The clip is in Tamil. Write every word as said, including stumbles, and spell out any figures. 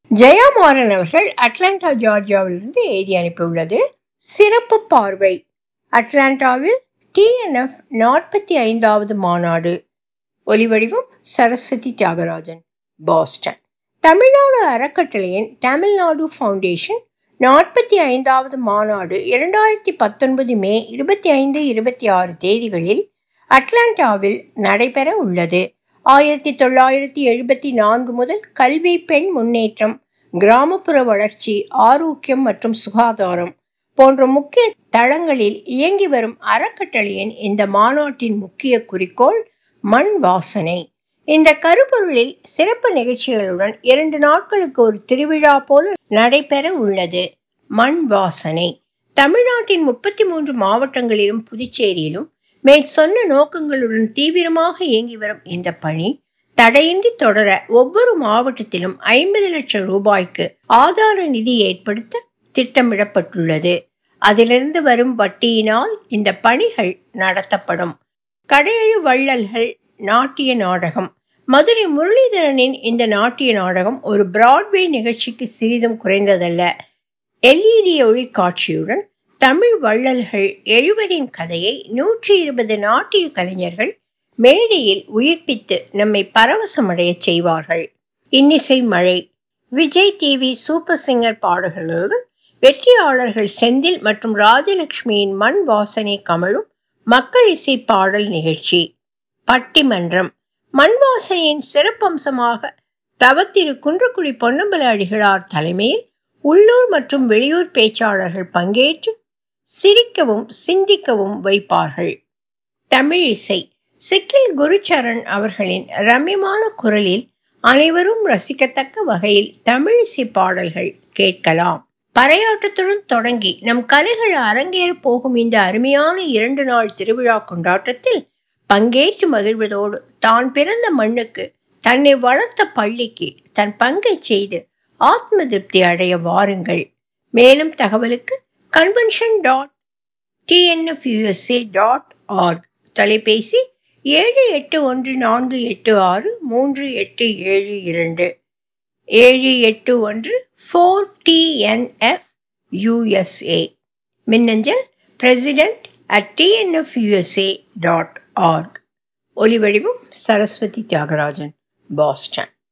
ஜெயா மாறன் அவர்கள் அட்லாண்டா ஜார்ஜியாவிலிருந்து எழுதி அனுப்பியுள்ளது. சிறப்பு பார்வை. அட்லாண்டாவில் டிஎன்எஃப் நாற்பத்தி ஐந்தாவது மாநாடு. ஒலிவடிவம் சரஸ்வதி தியாகராஜன், பாஸ்டன். தமிழ்நாடு அறக்கட்டளையின் தமிழ்நாடு ஃபவுண்டேஷன் நாற்பத்தி ஐந்தாவது மாநாடு இரண்டாயிரத்தி பத்தொன்பது மே இருபத்தி ஐந்து இருபத்தி ஆறு தேதிகளில் அட்லாண்டாவில் நடைபெற உள்ளது. ஆயிரத்தி தொள்ளாயிரத்தி எழுபத்தி நான்கு முதல் கல்வி, பெண் முன்னேற்றம், கிராமப்புற வளர்ச்சி, ஆரோக்கியம் மற்றும் சுகாதாரம் போன்ற முக்கிய தளங்களில் இயங்கி வரும் அறக்கட்டளையின் இந்த மாநாட்டின் முக்கிய குறிக்கோள் மண் வாசனை. இந்த கருப்பொருளில் சிறப்பு நிகழ்ச்சிகளுடன் இரண்டு நாட்களுக்கு ஒரு திருவிழா போல நடைபெற உள்ளது. மண் வாசனை தமிழ்நாட்டின் முப்பத்தி மூன்று மாவட்டங்களிலும் புதுச்சேரியிலும் மேற் சொன்ன நோக்கங்களுடன் தீவிரமாக இயங்கி வரும் இந்த பணி தடையின்றி தொடர ஒவ்வொரு மாவட்டத்திலும் ஐம்பது லட்சம் ரூபாய்க்கு ஆதார நிதி ஏற்படுத்த திட்டமிடப்பட்டுள்ளது. அதிலிருந்து வரும் வட்டியினால் இந்த பணிகள் நடத்தப்படும். கடையெழு வள்ளல்கள் நாட்டிய நாடகம். மதுரை முரளிதரனின் இந்த நாட்டிய நாடகம் ஒரு பிராட்வே நிகழ்ச்சிக்கு சிறிதும் குறைந்ததல்ல. எல்இடி ஒளி காட்சியுடன் தமிழ் வள்ளல்கள் எழுவரின் கதையை நூற்றி இருபது நாட்டிய கலைஞர்கள் மேடையில் உயிர்ப்பித்து நம்மை பரவசமடைய செய்வார்கள். இன்னிசை மழை. விஜய் டிவி சூப்பர் சிங்கர் பாடல்களுடன் வெற்றியாளர்கள் செந்தில் மற்றும் ராஜலட்சுமியின் மண் வாசனை கமழும் மக்கள் இசை பாடல் நிகழ்ச்சி. பட்டிமன்றம். மண் வாசனையின் சிறப்பம்சமாக தவத்திரு குன்றக்குடி பொன்னம்பல அடிகளார் தலைமையில் உள்ளூர் மற்றும் வெளியூர் பேச்சாளர்கள் பங்கேற்று சிரிக்கவும் சிந்திக்கவும் வைப்பார்கள். தமிழ் இசை. சிக்கில் குருச்சரண் அவர்களின் ரம்யமான குரலில் அனைவரும் ரசிக்கத்தக்க வகையில் தமிழ் இசை பாடல்கள் கேட்கலாம். பறையாட்டத்துடன் தொடங்கி நம் கலைகள் அரங்கேற போகும் இந்த அருமையான இரண்டு நாள் திருவிழா கொண்டாட்டத்தில் பங்கேற்று மகிழ்வதோடு தான் பிறந்த மண்ணுக்கு, தன்னை வளர்த்த பள்ளிக்கு தன் பங்கை செய்து ஆத்ம திருப்தி அடைய வாருங்கள். மேலும் தகவலுக்கு convention dot TNFUSA dot org, தொலைபேசி ஏழு எட்டு ஒன்று நான்கு எட்டு ஆறு மூன்று எட்டு ஏழு இரண்டு, ஏழு எட்டு ஒன்று ஃபோர் டிஎன்எஃப்யூஎஸ்ஏ, மின்னஞ்சல் president at TNFUSA dot org. ஒலிவடிவம் சரஸ்வதி தியாகராஜன், பாஸ்டன்.